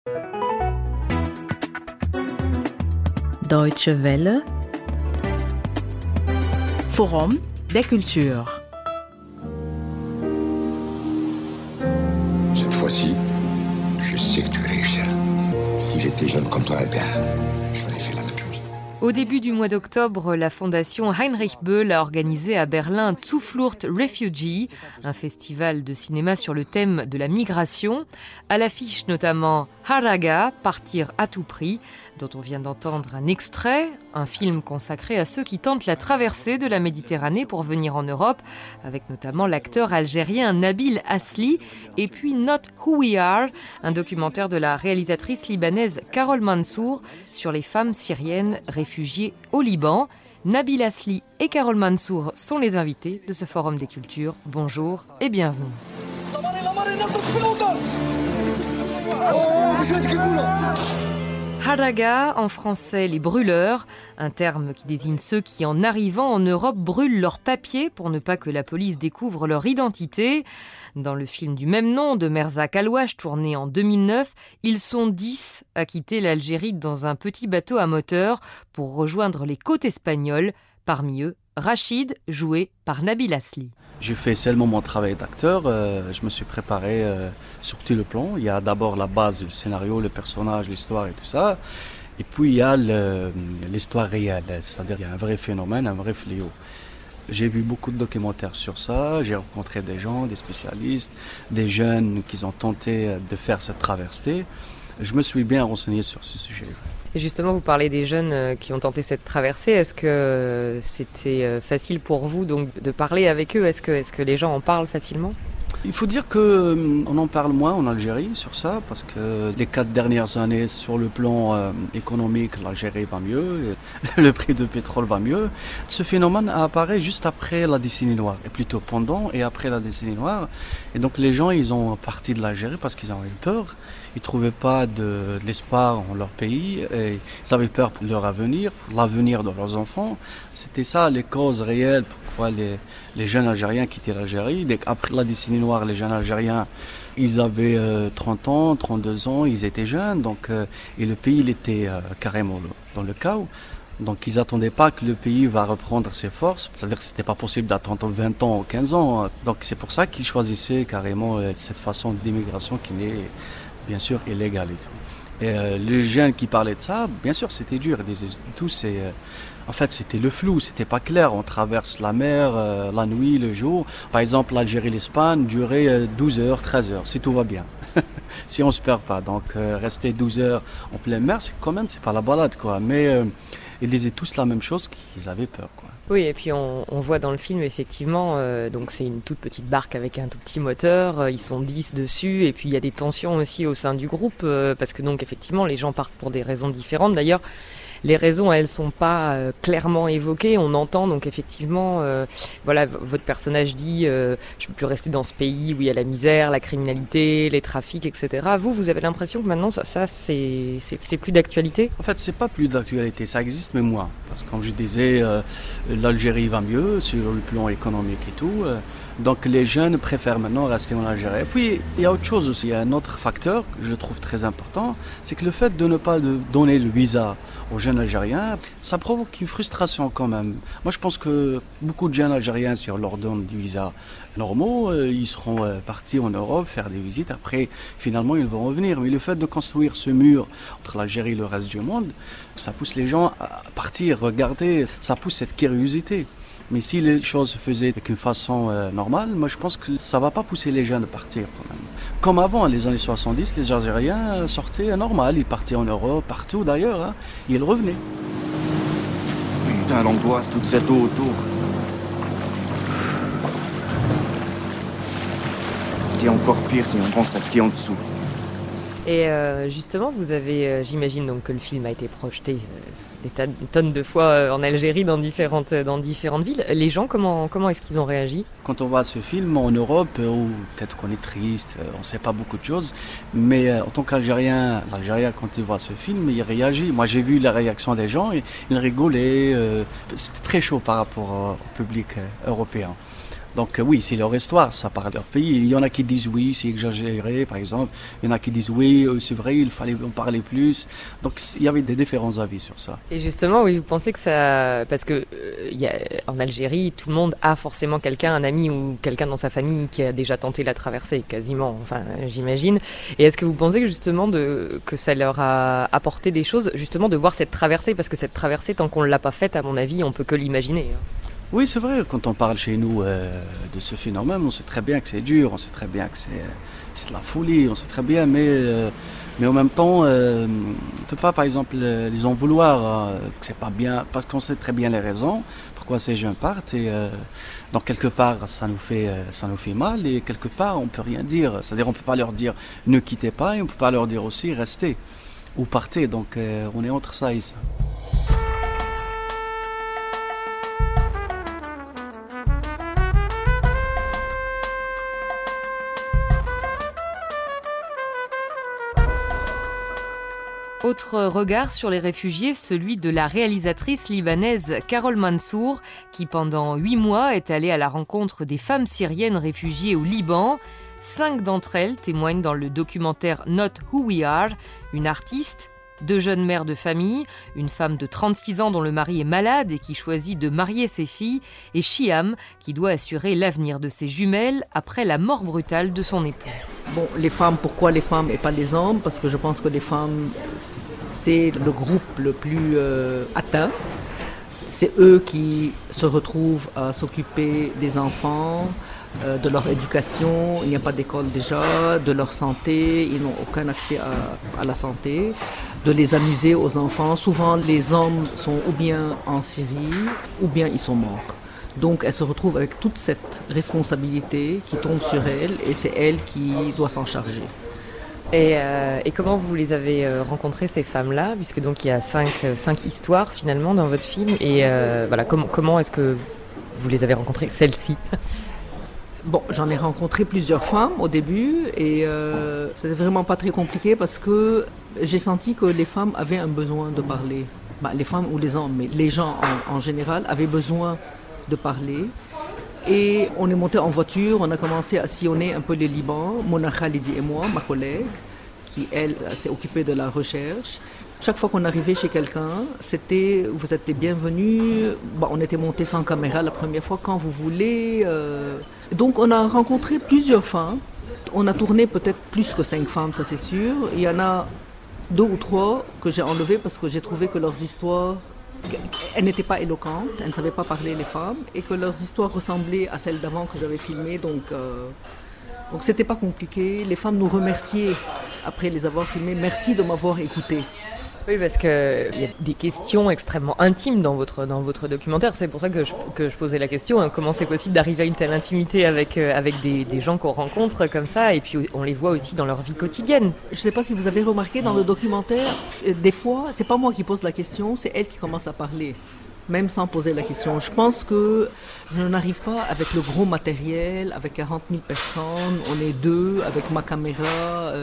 Deutsche Welle, Forum des cultures. Cette fois-ci, je sais que tu réussiras. Si j'étais jeune comme toi, eh bien, j'aurais fait la même chose. Au début du mois d'octobre, la fondation Heinrich Böll a organisé à Berlin Zuflucht Refugee, un festival de cinéma sur le thème de la migration. À l'affiche notamment Haraga, Partir à tout prix, dont on vient d'entendre un extrait, un film consacré à ceux qui tentent la traversée de la Méditerranée pour venir en Europe, avec notamment l'acteur algérien Nabil Asli, et puis Not Who We Are, un documentaire de la réalisatrice libanaise Carole Mansour sur les femmes syriennes réfugiées au Liban. Nabil Asli et Carole Mansour sont les invités de ce Forum des cultures. Bonjour et bienvenue. Haraga, en français les brûleurs, un terme qui désigne ceux qui en arrivant en Europe brûlent leurs papiers pour ne pas que la police découvre leur identité. Dans le film du même nom de Merzak Alouache, tourné en 2009, ils sont 10 à quitter l'Algérie dans un petit bateau à moteur pour rejoindre les côtes espagnoles, parmi eux Rachid, joué par Nabil Asli. J'ai fait seulement mon travail d'acteur, je me suis préparé sur tout le plan. Il y a d'abord la base, le scénario, le personnage, l'histoire et tout ça. Et puis il y a l'histoire réelle, c'est-à-dire il y a un vrai phénomène, un vrai fléau. J'ai vu beaucoup de documentaires sur ça, j'ai rencontré des gens, des spécialistes, des jeunes qui ont tenté de faire cette traversée. Je me suis bien renseigné sur ce sujet. Et justement, vous parlez des jeunes qui ont tenté cette traversée. Est-ce que c'était facile pour vous donc de parler avec eux ? Est-ce que les gens en parlent facilement ? Il faut dire qu'on en parle moins en Algérie sur ça, parce que les 4 dernières années, sur le plan économique, l'Algérie va mieux, le prix du pétrole va mieux. Ce phénomène apparaît juste après la décennie noire, et plutôt pendant et après la décennie noire. Et donc les gens, ils ont parti de l'Algérie parce qu'ils ont eu peur. Ils ne trouvaient pas de l'espoir en leur pays, et ils avaient peur pour leur avenir, pour l'avenir de leurs enfants. C'était ça les causes réelles pourquoi les jeunes Algériens quittaient l'Algérie. Après la décennie noire, les jeunes Algériens, ils avaient 30 ans, 32 ans, ils étaient jeunes, et le pays il était carrément dans le chaos. Donc ils n'attendaient pas que le pays va reprendre ses forces. C'est-à-dire que ce n'était pas possible d'attendre 20 ans ou 15 ans. Donc c'est pour ça qu'ils choisissaient carrément cette façon d'immigration qui n'est bien sûr illégale et tout. Et les jeunes qui parlaient de ça, bien sûr c'était dur. En fait c'était le flou, c'était pas clair. On traverse la mer, la nuit, le jour. Par exemple l'Algérie et l'Espagne duraient 12 heures, 13 heures, si tout va bien. Si on se perd pas. Donc rester 12 heures en pleine mer, c'est pas la balade quoi. Mais ils disaient tous la même chose, qu'ils avaient peur quoi. Oui, et puis on voit dans le film effectivement, donc c'est une toute petite barque avec un tout petit moteur, ils sont 10 dessus, et puis il y a des tensions aussi au sein du groupe, parce que donc effectivement les gens partent pour des raisons différentes. D'ailleurs, les raisons, elles sont pas clairement évoquées. On entend donc effectivement, voilà, votre personnage dit, je peux plus rester dans ce pays où il y a la misère, la criminalité, les trafics, etc. Vous avez l'impression que maintenant ça c'est plus d'actualité ? En fait, c'est pas plus d'actualité, ça existe mais moins. Parce que comme je disais, l'Algérie va mieux sur le plan économique et tout. Donc les jeunes préfèrent maintenant rester en Algérie. Et puis il y a autre chose aussi, il y a un autre facteur que je trouve très important, c'est que le fait de ne pas donner le visa aux jeunes Algériens, ça provoque une frustration quand même. Moi je pense que beaucoup de jeunes Algériens, si on leur donne des visas normaux, ils seront partis en Europe faire des visites, après finalement ils vont revenir. Mais le fait de construire ce mur entre l'Algérie et le reste du monde, ça pousse les gens à partir, regarder, ça pousse cette curiosité. Mais si les choses se faisaient avec une façon normale, moi je pense que ça ne va pas pousser les jeunes à partir quand même. Comme avant, les années 70, les Algériens sortaient normal, ils partaient en Europe, partout d'ailleurs, hein, ils revenaient. Putain, l'angoisse, toute cette eau autour. C'est encore pire si on pense à ce qui est en dessous. Et justement, vous avez, j'imagine donc que le film a été projeté des tonnes de fois en Algérie, dans différentes villes. Les gens, comment est-ce qu'ils ont réagi ? Quand on voit ce film en Europe, peut-être qu'on est triste, on ne sait pas beaucoup de choses, mais en tant qu'Algérien, l'Algérien, quand il voit ce film, il réagit. Moi, j'ai vu la réaction des gens, ils rigolaient. C'était très chaud par rapport au public européen. Donc oui, c'est leur histoire, ça parle de leur pays. Il y en a qui disent oui, c'est exagéré, par exemple. Il y en a qui disent oui, c'est vrai, il fallait en parler plus. Donc il y avait des différents avis sur ça. Et justement, oui, vous pensez que ça... Parce que en Algérie, tout le monde a forcément quelqu'un, un ami ou quelqu'un dans sa famille qui a déjà tenté la traversée, quasiment, enfin, j'imagine. Et est-ce que vous pensez que justement que ça leur a apporté des choses, justement, de voir cette traversée? Parce que cette traversée, tant qu'on ne l'a pas faite, à mon avis, on peut que l'imaginer. Oui, c'est vrai, quand on parle chez nous de ce phénomène, on sait très bien que c'est dur, on sait très bien que c'est de la folie, on sait très bien, mais en même temps, on ne peut pas, par exemple, les en vouloir, que c'est pas bien, parce qu'on sait très bien les raisons, pourquoi ces jeunes partent, et donc quelque part, ça nous fait mal, et quelque part, on peut rien dire, c'est-à-dire on peut pas leur dire ne quittez pas, et on peut pas leur dire aussi restez, ou partez, donc on est entre ça et ça. Autre regard sur les réfugiés, celui de la réalisatrice libanaise Carole Mansour, qui pendant 8 mois est allée à la rencontre des femmes syriennes réfugiées au Liban. 5 d'entre elles témoignent dans le documentaire Not Who We Are, une artiste, 2 jeunes mères de famille, une femme de 36 ans dont le mari est malade et qui choisit de marier ses filles, et Chiam, qui doit assurer l'avenir de ses jumelles après la mort brutale de son époux. Bon, les femmes, pourquoi les femmes et pas les hommes? Parce que je pense que les femmes, c'est le groupe le plus atteint. C'est eux qui se retrouvent à s'occuper des enfants, de leur éducation. Il n'y a pas d'école déjà, de leur santé, ils n'ont aucun accès à la santé, de les amuser aux enfants. Souvent, les hommes sont ou bien en Syrie, ou bien ils sont morts. Donc, elle se retrouve avec toute cette responsabilité qui tombe sur elle, et c'est elle qui doit s'en charger. Et comment vous les avez rencontrées, ces femmes-là? Puisque donc il y a 5 histoires finalement dans votre film. Et voilà, comment est-ce que vous les avez rencontrées, celles-ci? Bon, j'en ai rencontré plusieurs femmes au début, et c'était vraiment pas très compliqué parce que j'ai senti que les femmes avaient un besoin de parler. Les femmes ou les hommes, mais les gens en général avaient besoin de parler. Et on est monté en voiture, on a commencé à sillonner un peu le Liban, Mona Khalidi et moi, ma collègue, qui elle s'est occupée de la recherche. Chaque fois qu'on arrivait chez quelqu'un, c'était « vous êtes les bienvenus ». On était monté sans caméra la première fois, quand vous voulez. Donc on a rencontré plusieurs femmes. On a tourné peut-être plus que 5 femmes, ça c'est sûr. Il y en a 2 ou 3 que j'ai enlevées parce que j'ai trouvé que leurs histoires, elles n'étaient pas éloquentes, elles ne savaient pas parler les femmes, et que leurs histoires ressemblaient à celles d'avant que j'avais filmées. Donc c'était pas compliqué. Les femmes nous remerciaient après les avoir filmées. Merci de m'avoir écoutée. Oui, parce qu'il y a des questions extrêmement intimes dans votre documentaire. C'est pour ça que je posais la question, hein, comment c'est possible d'arriver à une telle intimité avec des gens qu'on rencontre comme ça, et puis on les voit aussi dans leur vie quotidienne. Je ne sais pas si vous avez remarqué dans le documentaire, des fois, c'est pas moi qui pose la question, c'est elle qui commence à parler, même sans poser la question. Je pense que je n'arrive pas avec le gros matériel, avec 40 000 personnes, on est 2, avec ma caméra...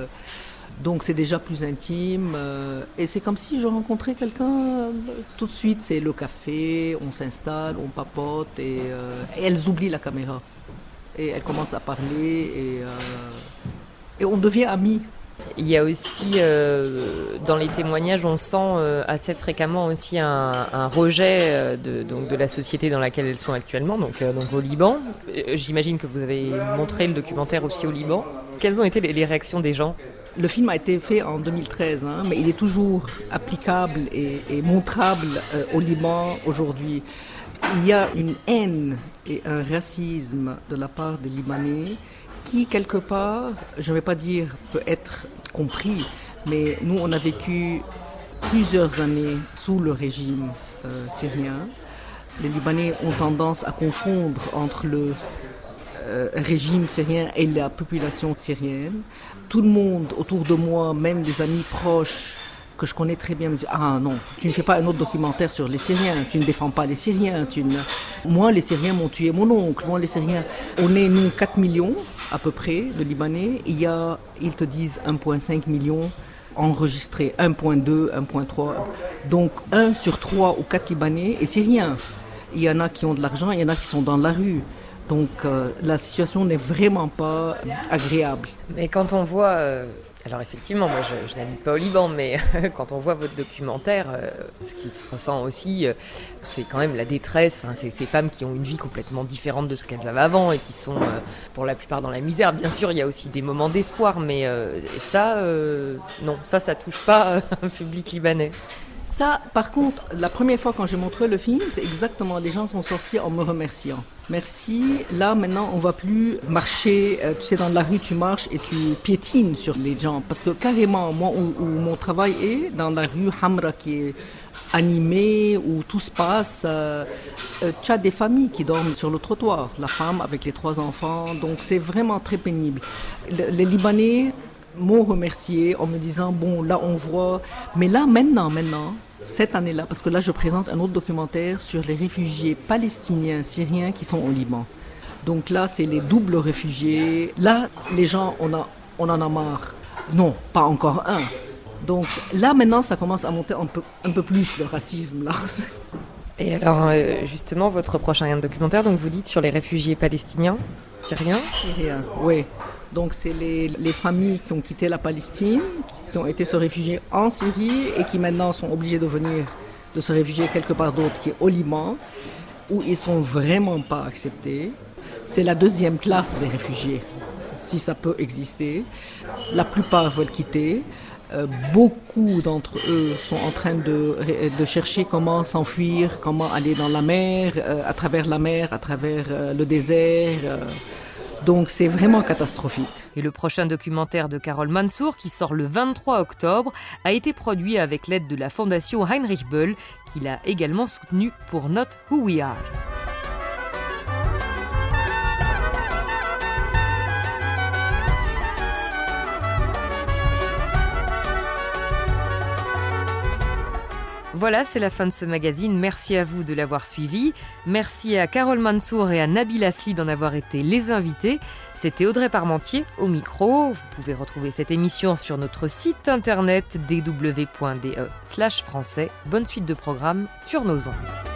Donc c'est déjà plus intime, et c'est comme si je rencontrais quelqu'un tout de suite. C'est le café, on s'installe, on papote, et elles oublient la caméra. Et elles commencent à parler, et on devient amis. Il y a aussi, dans les témoignages, on sent assez fréquemment aussi un rejet de la société dans laquelle elles sont actuellement, donc au Liban. J'imagine que vous avez montré le documentaire aussi au Liban. Quelles ont été les réactions des gens ? Le film a été fait en 2013, mais il est toujours applicable et montrable au Liban aujourd'hui. Il y a une haine et un racisme de la part des Libanais qui, quelque part, je ne vais pas dire peut être compris, mais nous, on a vécu plusieurs années sous le régime syrien. Les Libanais ont tendance à confondre entre le régime syrien et la population syrienne. Tout le monde autour de moi, même des amis proches que je connais très bien, me disent « Ah non, tu ne fais pas un autre documentaire sur les Syriens, tu ne défends pas les Syriens. Moi, les Syriens m'ont tué mon oncle. Moi, les Syriens... » On est, nous, 4 millions à peu près de Libanais. Il y a, ils te disent, 1,5 million enregistrés, 1,2, 1,3. Donc 1 sur 3 ou 4 Libanais est Syrien. Il y en a qui ont de l'argent, il y en a qui sont dans la rue. Donc la situation n'est vraiment pas agréable. Mais quand on voit... Alors effectivement, moi je n'habite pas au Liban, mais quand on voit votre documentaire, ce qui se ressent aussi, c'est quand même la détresse. Enfin, c'est ces femmes qui ont une vie complètement différente de ce qu'elles avaient avant et qui sont pour la plupart dans la misère. Bien sûr, il y a aussi des moments d'espoir, mais non, ça touche pas un public libanais. Ça, par contre, la première fois quand j'ai montré le film, c'est exactement, les gens sont sortis en me remerciant. Merci, là maintenant on va plus marcher, tu sais dans la rue tu marches et tu piétines sur les gens. Parce que carrément, moi où mon travail est, dans la rue Hamra qui est animée, où tout se passe, tu as des familles qui dorment sur le trottoir, la femme avec les 3 enfants, donc c'est vraiment très pénible. Les Libanais m'ont remercié en me disant bon là on voit, mais là maintenant cette année-là, parce que là je présente un autre documentaire sur les réfugiés palestiniens syriens qui sont au Liban. Donc là c'est les doubles réfugiés, là les gens on en a marre, non pas encore un, donc là maintenant ça commence à monter un peu plus le racisme là. Et alors justement votre prochain documentaire, donc vous dites sur les réfugiés palestiniens syriens. Oui. Donc c'est les familles qui ont quitté la Palestine, qui ont été se réfugier en Syrie et qui maintenant sont obligées de se réfugier quelque part d'autre, qui est au Liban, où ils sont vraiment pas acceptés. C'est la deuxième classe des réfugiés, si ça peut exister. La plupart veulent quitter. Beaucoup d'entre eux sont en train de chercher comment s'enfuir, comment aller dans la mer, à travers le désert. Donc c'est vraiment catastrophique. Et le prochain documentaire de Carole Mansour, qui sort le 23 octobre, a été produit avec l'aide de la fondation Heinrich Böll, qui l'a également soutenu pour Not Who We Are. Voilà, c'est la fin de ce magazine. Merci à vous de l'avoir suivi. Merci à Carole Mansour et à Nabil Asli d'en avoir été les invités. C'était Audrey Parmentier au micro. Vous pouvez retrouver cette émission sur notre site internet dw.de/français. Bonne suite de programmes sur nos ondes.